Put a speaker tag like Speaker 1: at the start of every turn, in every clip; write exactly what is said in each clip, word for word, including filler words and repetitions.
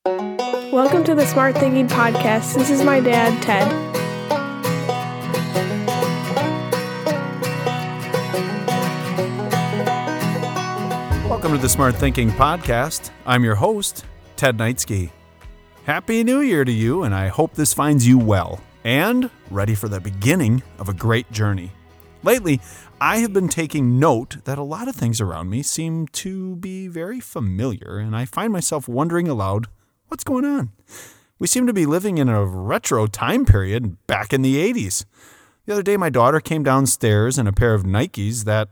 Speaker 1: Welcome to the Smart Thinking Podcast. This is my dad, Ted.
Speaker 2: Welcome to the Smart Thinking Podcast. I'm your host, Ted Knightsky. Happy New Year to you, and I hope this finds you well and ready for the beginning of a great journey. Lately, I have been taking note that a lot of things around me seem to be very familiar, and I find myself wondering aloud, what's going on? We seem to be living in a retro time period back in the eighties. The other day, my daughter came downstairs in a pair of Nikes that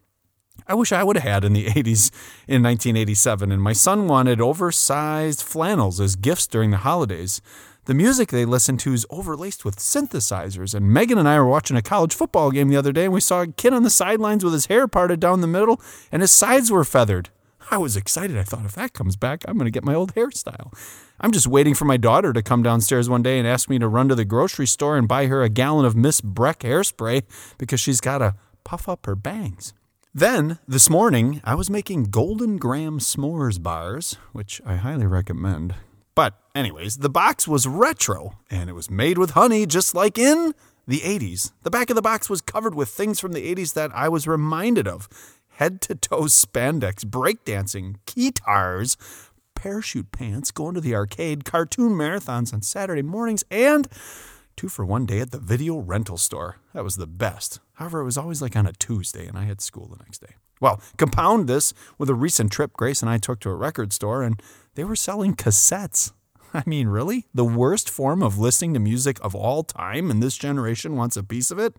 Speaker 2: I wish I would have had in the eighties in nineteen eighty-seven, and my son wanted oversized flannels as gifts during the holidays. The music they listened to is overlaced with synthesizers, and Megan and I were watching a college football game the other day, and we saw a kid on the sidelines with his hair parted down the middle, and his sides were feathered. I was excited. I thought, if that comes back, I'm going to get my old hairstyle. I'm just waiting for my daughter to come downstairs one day and ask me to run to the grocery store and buy her a gallon of Miss Breck hairspray because she's got to puff up her bangs. Then, this morning, I was making Golden Graham s'mores bars, which I highly recommend. But anyways, the box was retro, and it was made with honey just like in the eighties. The back of the box was covered with things from the eighties that I was reminded of. Head-to-toe spandex, breakdancing, guitars, parachute pants, going to the arcade, cartoon marathons on Saturday mornings, and two for one day at the video rental store. That was the best. However, it was always like on a Tuesday, and I had school the next day. Well, compound this with a recent trip Grace and I took to a record store, and they were selling cassettes. I mean, really? The worst form of listening to music of all time, and this generation wants a piece of it?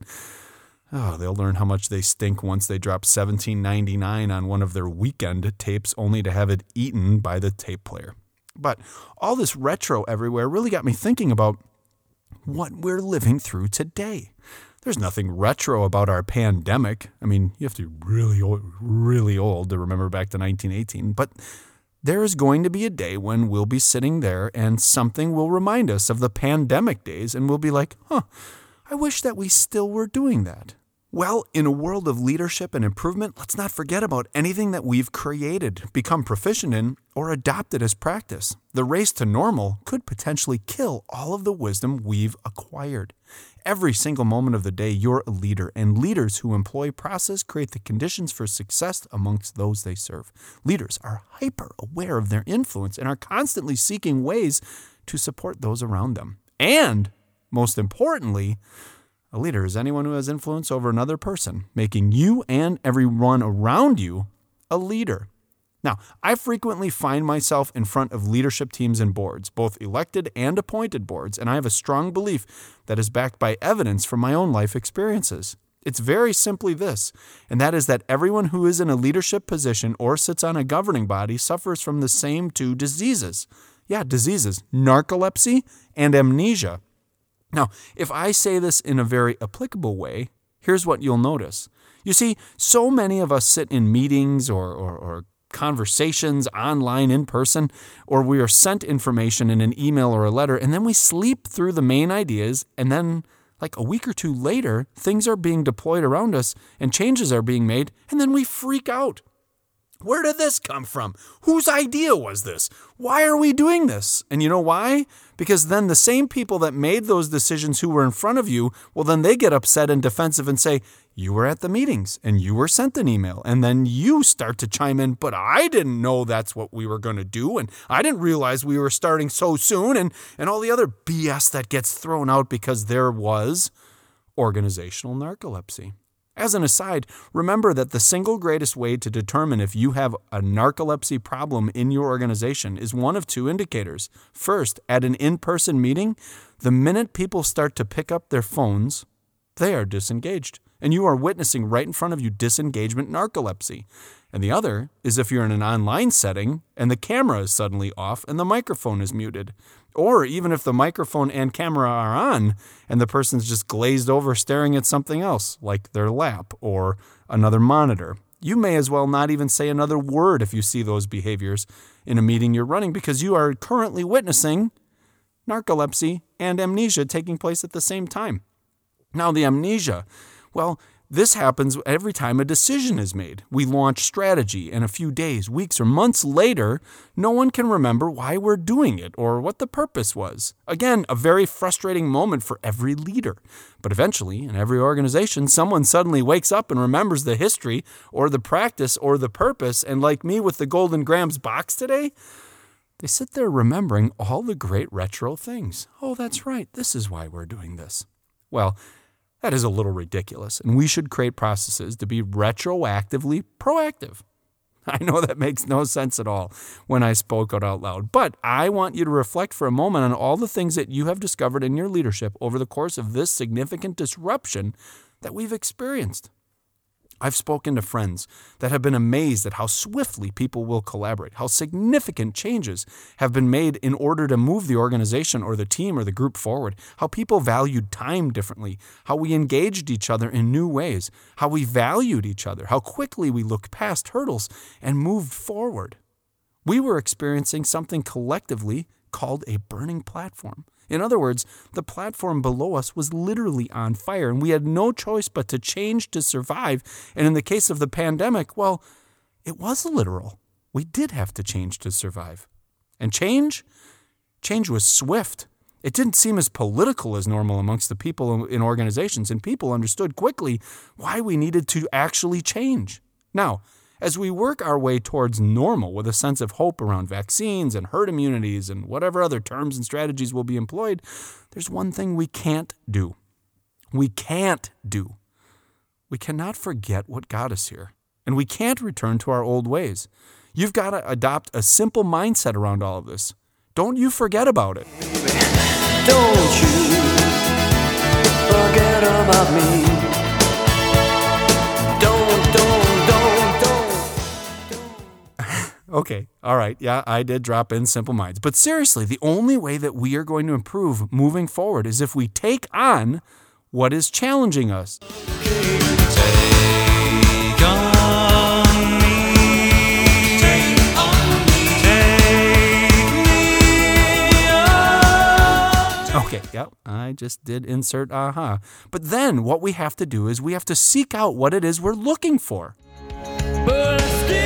Speaker 2: Oh, they'll learn how much they stink once they drop seventeen ninety-nine on one of their weekend tapes only to have it eaten by the tape player. But all this retro everywhere really got me thinking about what we're living through today. There's nothing retro about our pandemic. I mean, you have to be really old, really old to remember back to nineteen eighteen. But there is going to be a day when we'll be sitting there and something will remind us of the pandemic days, and we'll be like, huh, I wish that we still were doing that. Well, in a world of leadership and improvement, let's not forget about anything that we've created, become proficient in, or adopted as practice. The race to normal could potentially kill all of the wisdom we've acquired. Every single moment of the day, you're a leader, and leaders who employ process create the conditions for success amongst those they serve. Leaders are hyper-aware of their influence and are constantly seeking ways to support those around them. And, most importantly, a leader is anyone who has influence over another person, making you and everyone around you a leader. Now, I frequently find myself in front of leadership teams and boards, both elected and appointed boards, and I have a strong belief that is backed by evidence from my own life experiences. It's very simply this, and that is that everyone who is in a leadership position or sits on a governing body suffers from the same two diseases. Yeah, diseases, narcolepsy and amnesia. Now, if I say this in a very applicable way, here's what you'll notice. You see, so many of us sit in meetings or, or, or conversations online in person, or we are sent information in an email or a letter, and then we sleep through the main ideas, and then like a week or two later, things are being deployed around us and changes are being made, and then we freak out. Where did this come from? Whose idea was this? Why are we doing this? And you know why? Because then the same people that made those decisions who were in front of you, well, then they get upset and defensive and say, you were at the meetings and you were sent an email. And then you start to chime in, but I didn't know that's what we were going to do. And I didn't realize we were starting so soon, and, and all the other B S that gets thrown out because there was organizational narcolepsy. As an aside, remember that the single greatest way to determine if you have a narcolepsy problem in your organization is one of two indicators. First, at an in-person meeting, the minute people start to pick up their phones, they are disengaged, and you are witnessing right in front of you disengagement narcolepsy. And the other is if you're in an online setting and the camera is suddenly off and the microphone is muted. Or even if the microphone and camera are on and the person's just glazed over staring at something else, like their lap or another monitor. You may as well not even say another word if you see those behaviors in a meeting you're running, because you are currently witnessing narcolepsy and amnesia taking place at the same time. Now, the amnesia, well, This happens every time a decision is made. We launch strategy, and a few days, weeks, or months later, no one can remember why we're doing it or what the purpose was. Again, a very frustrating moment for every leader. But eventually, in every organization, someone suddenly wakes up and remembers the history or the practice or the purpose, and like me with the Golden Grams box today, they sit there remembering all the great retro things. Oh, that's right, this is why we're doing this. Well, that is a little ridiculous, and we should create processes to be retroactively proactive. I know that makes no sense at all when I spoke it out loud, but I want you to reflect for a moment on all the things that you have discovered in your leadership over the course of this significant disruption that we've experienced. I've spoken to friends that have been amazed at how swiftly people will collaborate, how significant changes have been made in order to move the organization or the team or the group forward, how people valued time differently, how we engaged each other in new ways, how we valued each other, how quickly we looked past hurdles and moved forward. We were experiencing something collectively called a burning platform. In other words, the platform below us was literally on fire, and we had no choice but to change to survive. And in the case of the pandemic, well, it was literal. We did have to change to survive. And change? Change was swift. It didn't seem as political as normal amongst the people in organizations, and people understood quickly why we needed to actually change. Now, as we work our way towards normal with a sense of hope around vaccines and herd immunities and whatever other terms and strategies will be employed, there's one thing we can't do. We can't do. We cannot forget what got us here, and we can't return to our old ways. You've got to adopt a simple mindset around all of this. Don't you forget about it.
Speaker 3: Don't you forget about me. Don't, don't.
Speaker 2: Okay, all right, yeah, I did drop in simple minds. But seriously, the only way that we are going to improve moving forward is if we take on what is challenging us.
Speaker 3: Take on me. Take on me. Take me on.
Speaker 2: Okay, yeah, I just did insert aha. But then what we have to do is we have to seek out what it is we're looking for.
Speaker 3: But I still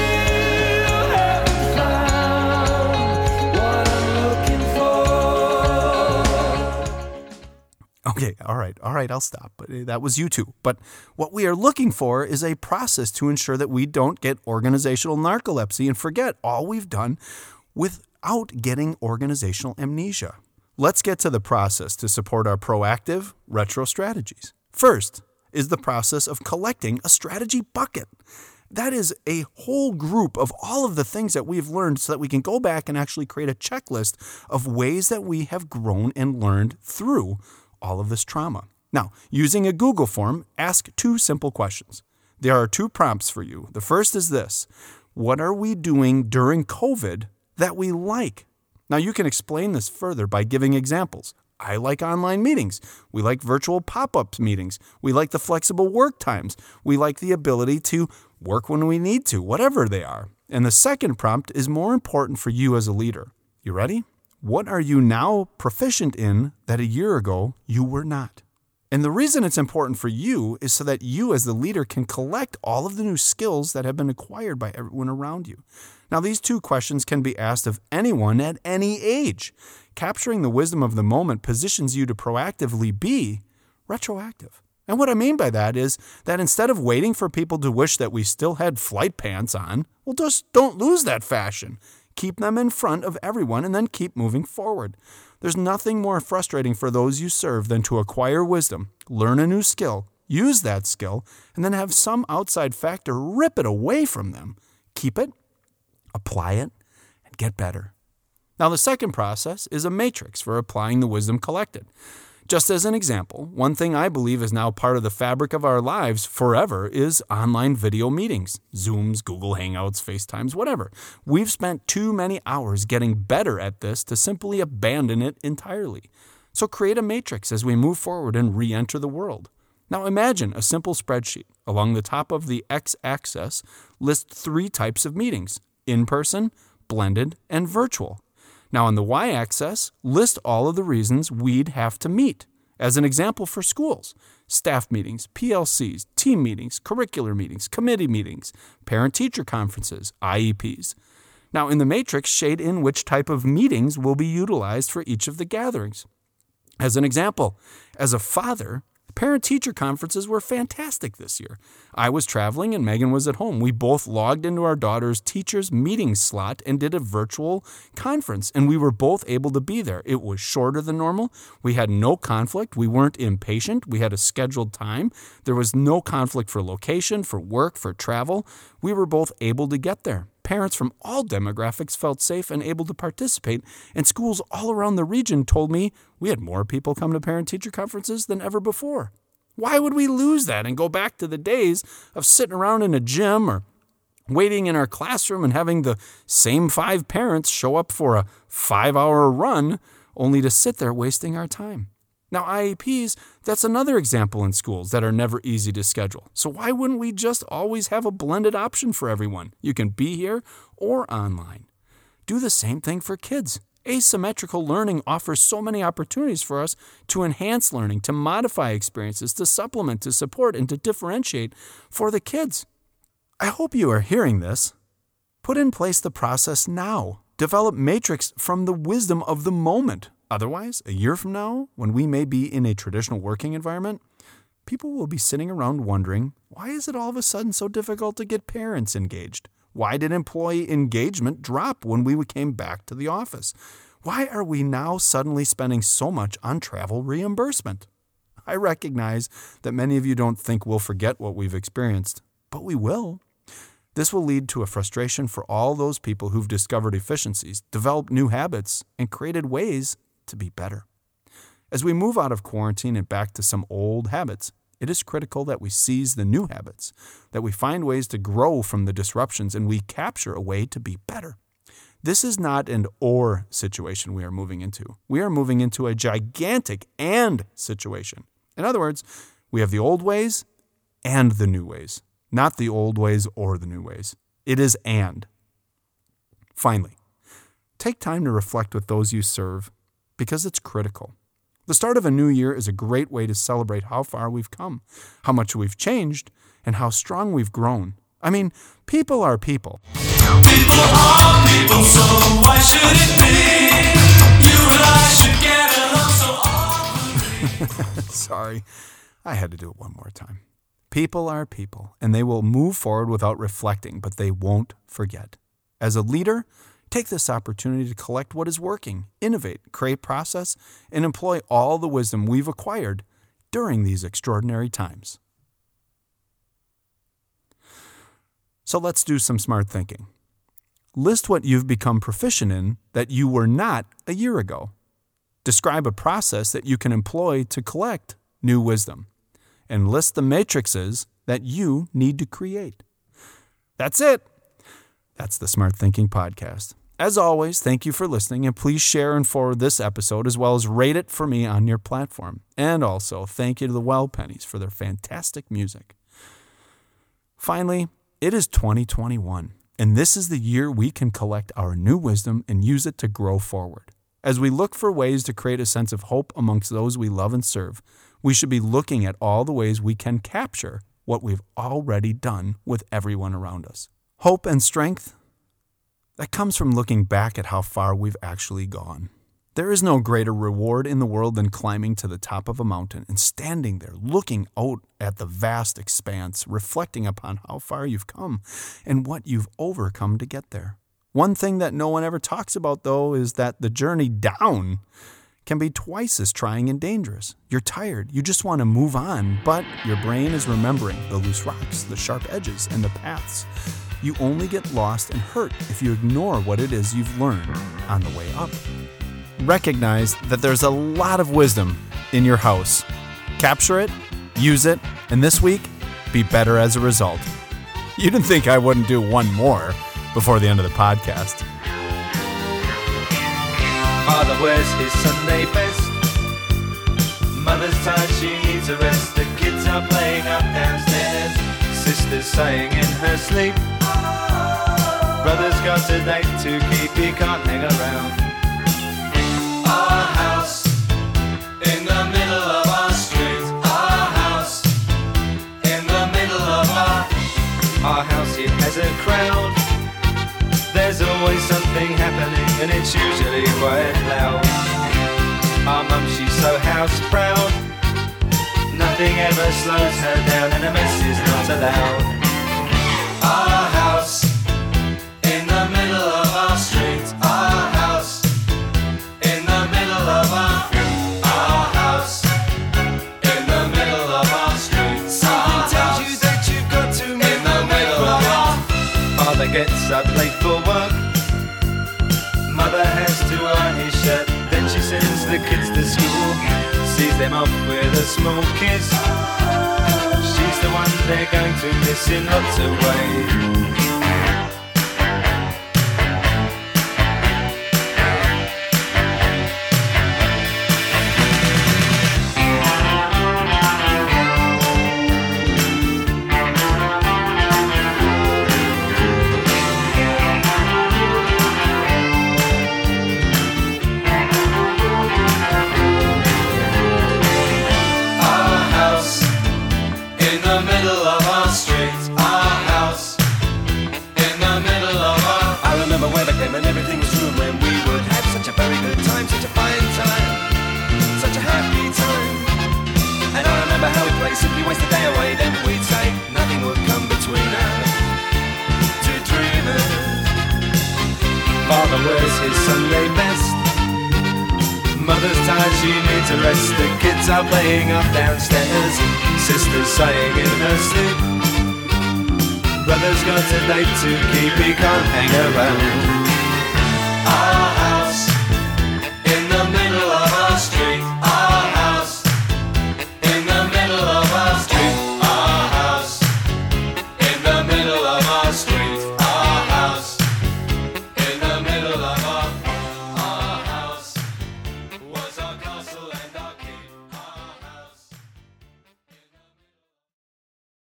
Speaker 2: Okay, all right, all right, I'll stop. But that was you too. But what we are looking for is a process to ensure that we don't get organizational narcolepsy and forget all we've done without getting organizational amnesia. Let's get to the process to support our proactive retro strategies. First is the process of collecting a strategy bucket. That is a whole group of all of the things that we've learned so that we can go back and actually create a checklist of ways that we have grown and learned through all of this trauma. Now, using a Google form, ask two simple questions. There are two prompts for you. The first is this: what are we doing during COVID that we like? Now, you can explain this further by giving examples. I like online meetings. We like virtual pop-up meetings. We like the flexible work times. We like the ability to work when we need to, whatever they are. And the second prompt is more important for you as a leader. You ready? What are you now proficient in that a year ago you were not? And the reason it's important for you is so that you as the leader can collect all of the new skills that have been acquired by everyone around you. Now, these two questions can be asked of anyone at any age. Capturing the wisdom of the moment positions you to proactively be retroactive. And what I mean by that is that instead of waiting for people to wish that we still had flight pants on, well, just don't lose that fashion. Keep them in front of everyone and then keep moving forward. There's nothing more frustrating for those you serve than to acquire wisdom, learn a new skill, use that skill, and then have some outside factor rip it away from them. Keep it, apply it, and get better. Now, the second process is a matrix for applying the wisdom collected. Just as an example, one thing I believe is now part of the fabric of our lives forever is online video meetings. Zooms, Google Hangouts, FaceTimes, whatever. We've spent too many hours getting better at this to simply abandon it entirely. So create a matrix as we move forward and re-enter the world. Now imagine a simple spreadsheet. Along the top of the x-axis, list three types of meetings: in-person, blended, and virtual. Now on the y-axis, list all of the reasons we'd have to meet. As an example for schools, staff meetings, P L Cs, team meetings, curricular meetings, committee meetings, parent-teacher conferences, I E Ps. Now, in the matrix, shade in which type of meetings will be utilized for each of the gatherings. As an example, as a father, parent-teacher conferences were fantastic this year. I was traveling and Megan was at home. We both logged into our daughter's teacher's meeting slot and did a virtual conference, and we were both able to be there. It was shorter than normal. We had no conflict. We weren't impatient. We had a scheduled time. There was no conflict for location, for work, for travel. We were both able to get there. Parents from all demographics felt safe and able to participate, and schools all around the region told me we had more people come to parent-teacher conferences than ever before. Why would we lose that and go back to the days of sitting around in a gym or waiting in our classroom and having the same five parents show up for a five-hour run only to sit there wasting our time? Now, I E Ps, that's another example in schools that are never easy to schedule. So why wouldn't we just always have a blended option for everyone? You can be here or online. Do the same thing for kids. Asymmetrical learning offers so many opportunities for us to enhance learning, to modify experiences, to supplement, to support, and to differentiate for the kids. I hope you are hearing this. Put in place the process now. Develop matrix from the wisdom of the moment. Otherwise, a year from now, when we may be in a traditional working environment, people will be sitting around wondering, why is it all of a sudden so difficult to get parents engaged? Why did employee engagement drop when we came back to the office? Why are we now suddenly spending so much on travel reimbursement? I recognize that many of you don't think we'll forget what we've experienced, but we will. This will lead to a frustration for all those people who've discovered efficiencies, developed new habits, and created ways to be better. As we move out of quarantine and back to some old habits, it is critical that we seize the new habits, that we find ways to grow from the disruptions, and we capture a way to be better. This is not an or situation we are moving into. We are moving into a gigantic and situation. In other words, we have the old ways and the new ways, not the old ways or the new ways. It is and. Finally, take time to reflect with those you serve, because it's critical. The start of a new year is a great way to celebrate how far we've come, how much we've changed, and how strong we've grown. I mean, people are people.
Speaker 3: People are people, so why should it be? You and I should get along so often.
Speaker 2: Sorry, I had to do it one more time. People are people, and they will move forward without reflecting, but they won't forget. As a leader, take this opportunity to collect what is working, innovate, create process, and employ all the wisdom we've acquired during these extraordinary times. So let's do some smart thinking. List what you've become proficient in that you were not a year ago. Describe a process that you can employ to collect new wisdom. And list the matrices that you need to create. That's it. That's the Smart Thinking Podcast. As always, thank you for listening, and please share and forward this episode as well as rate it for me on your platform. And also, thank you to the Well Pennies for their fantastic music. Finally, it is twenty twenty-one, and this is the year we can collect our new wisdom and use it to grow forward. As we look for ways to create a sense of hope amongst those we love and serve, we should be looking at all the ways we can capture what we've already done with everyone around us. Hope and strength, that comes from looking back at how far we've actually gone. There is no greater reward in the world than climbing to the top of a mountain and standing there looking out at the vast expanse, reflecting upon how far you've come and what you've overcome to get there. One thing that no one ever talks about, though, is that the journey down can be twice as trying and dangerous. You're tired, you just want to move on, but your brain is remembering the loose rocks, the sharp edges, and the paths. You only get lost and hurt if you ignore what it is you've learned on the way up. Recognize that there's a lot of wisdom in your house. Capture it, use it, and this week, be better as a result. You didn't think I wouldn't do one more before the end of the podcast.
Speaker 3: Father wears his Sunday best. Mother's tired, she needs a rest. The kids are playing up downstairs. Sister's sighing in her sleep. Brother's got a date to keep, he can't hang around. Our house in the middle of happening and it's usually quite loud. Our mum, she's so house proud. Nothing ever slows her down and a mess is not allowed. Our house in the middle of our street. Our house in the middle of our Our house in the middle of our street. Something tells you that you've got to move in the middle of our Father gets up late for work. Mother has to iron his shirt. Then she sends the kids to school, sees them off with a small kiss. She's the one they're going to miss in lots of ways. And everything was true when we would have such a very good time, such a fine time, such a happy time. And I remember how we'd play, simply waste the day away. Then we'd say nothing would come between us, two dreamers. Father wears his Sunday best. Mother's tired, she needs a rest. The kids are playing up downstairs. Sister's sighing in her sleep. Brother's got a date to keep, he can't hang around. Our house